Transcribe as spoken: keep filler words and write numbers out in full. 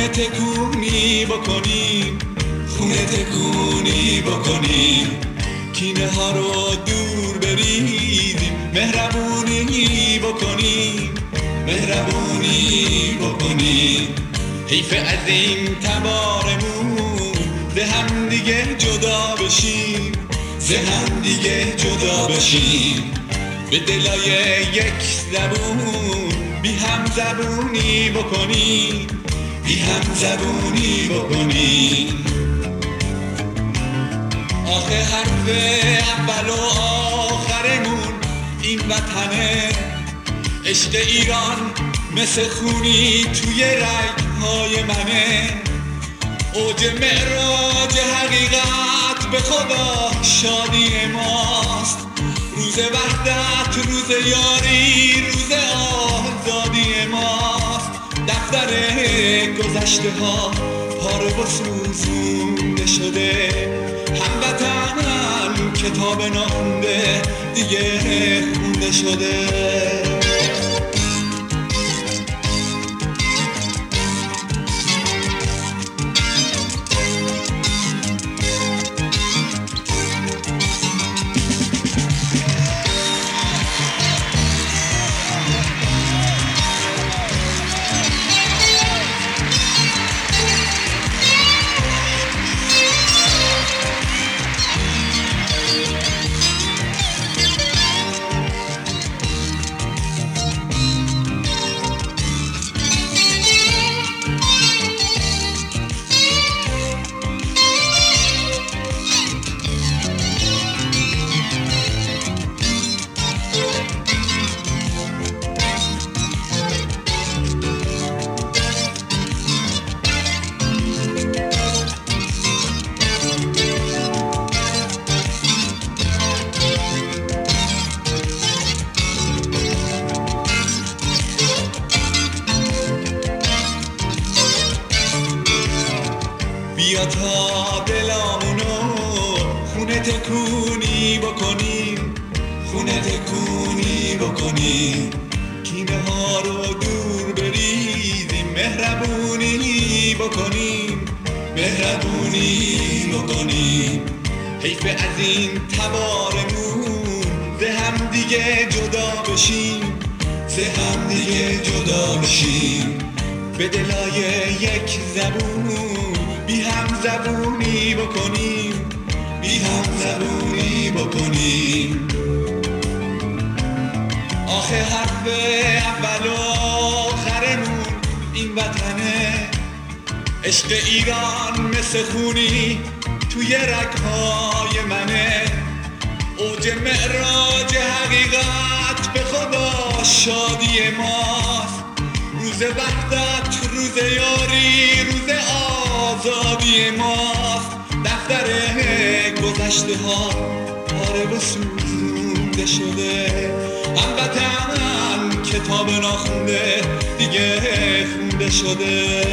خونه تکونی بکنیم، خونه تکونی بکنیم، کینه ها رو دور بریزیم، مهربونی بکنیم، مهربونی بکنیم. حیف از این تبارمون به هم دیگه جدا بشیم، به هم دیگه جدا بشیم. به دلای یک زبون بی هم زبونی بکنیم، بی هم زبونی بکنیم. آخه حرف اول و آخرمون این وطنه، عشق ایران مثل خونی توی رگ‌های منه. اوج معراج حقیقت به خدا شادی ماست، روز وحدت، روز یاری، روز آزادی ماست. دفتر گذشته ها پاره و سوزونده شده، هموطن کتاب نخونده دیگه خونده شده. بیا تا دلامونو خونه تکونی بکنیم، خونه تکونی بکنیم، کینه ها رو دور بریزیم، مهربونی بکنیم، مهربونی بکنیم. حیف از این تبارمون به هم دیگه جدا بشیم، به هم دیگه جدا بشیم. به دلای یک زبون بی هم زبونی بکنیم، بی هم زبونی بکنیم. آخه حرف اول و آخرمون این وطنه، عشق ایران مثل خونی توی رگ‌های منه. اوج معراج حقیقت به خدا شادی ماست، روز وحدت، روز یاری، روز آزادی ماست. دفتر گذشته ها پاره و سوزونده شده، هموطن کتاب ناخونده دیگه خونده شده.